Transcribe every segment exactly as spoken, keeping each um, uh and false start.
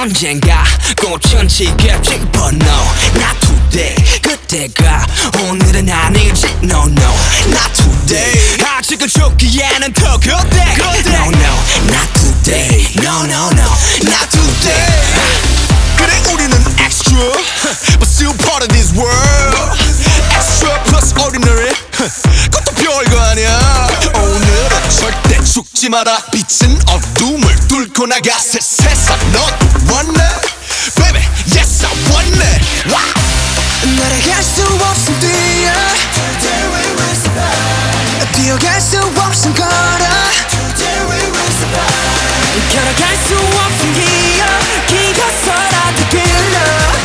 언젠가 꽃천지게 피고 no not today 그때가 오늘은 아니지 no no not today 아직은 좋기에는 더 그때 no no not today no no no not today 그래 우리는 extra but still part of this world extra plus ordinary 그것도 별거 아니야 오늘은 절대 죽지 마라 빛은 어둠을 뚫고 나가 새 세상 넌 왔네 baby yes I want it wow 날아갈 수 없음 뛰어 Today we will survive 뛰어갈 수 없음 걸어 Today we will survive 걸어갈 수 없음 기어 기어서라도 빌려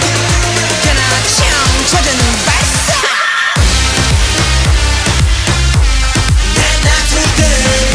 그나참 젖은 발사 Not not today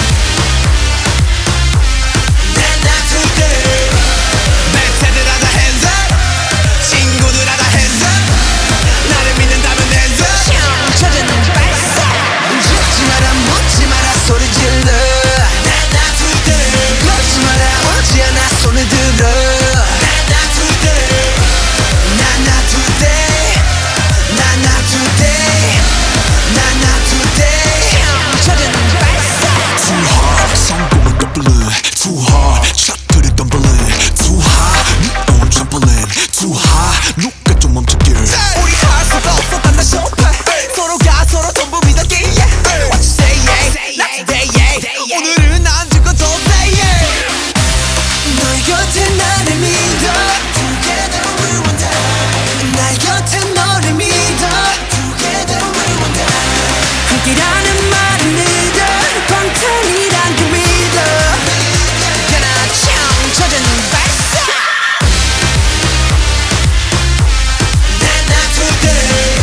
Not not today 멘트들아 다 hands up 친구들아 다 hands up 나를 믿는다면 hands up 젖은 발사 죽지 마라 묻지 마라 소리 질러 Not not today 걷지 마라 오지 않아 손을 들어 Not not today Not not today Not not today Not not today 젖은 발사 Too hard 성공은 더블은 Too hard 샷들이 덤블링 Too high 네 own trampoline Too high 누가 좀 멈춰길 우리 할 수가 없어 단다 쇼파 서로가 서로 전부 믿었기에 What you say yeah Not today yeah 오늘은 안 죽어도 say yeah 너의 곁에 나를 믿어 Together we will die 나의 곁에 너를 믿어 Together we will die 함께라는 말은 믿어 방탄이란 그 믿어 그나참 젖은 발사 Not not today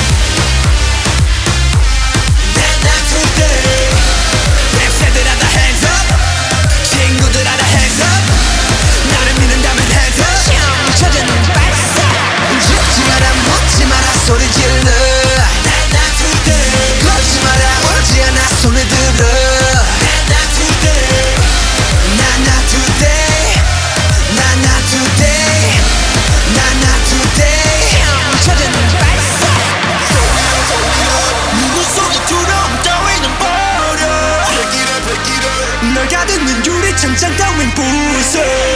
Not not today 랩새들아 다 hands up 친구들아 다 hands up 나를 믿는다면 hands up 젖은 발사 죽지 마라 묻지 마라 소리 질러 Not not today 걷지 마라 오지 않아 손을 들어 Not not today Not not today Not not today Not not today 젖은 발사 누구 소리처럼 따위는 버려 Break it up break it up 널 가두는 유리창장 따윈 부숴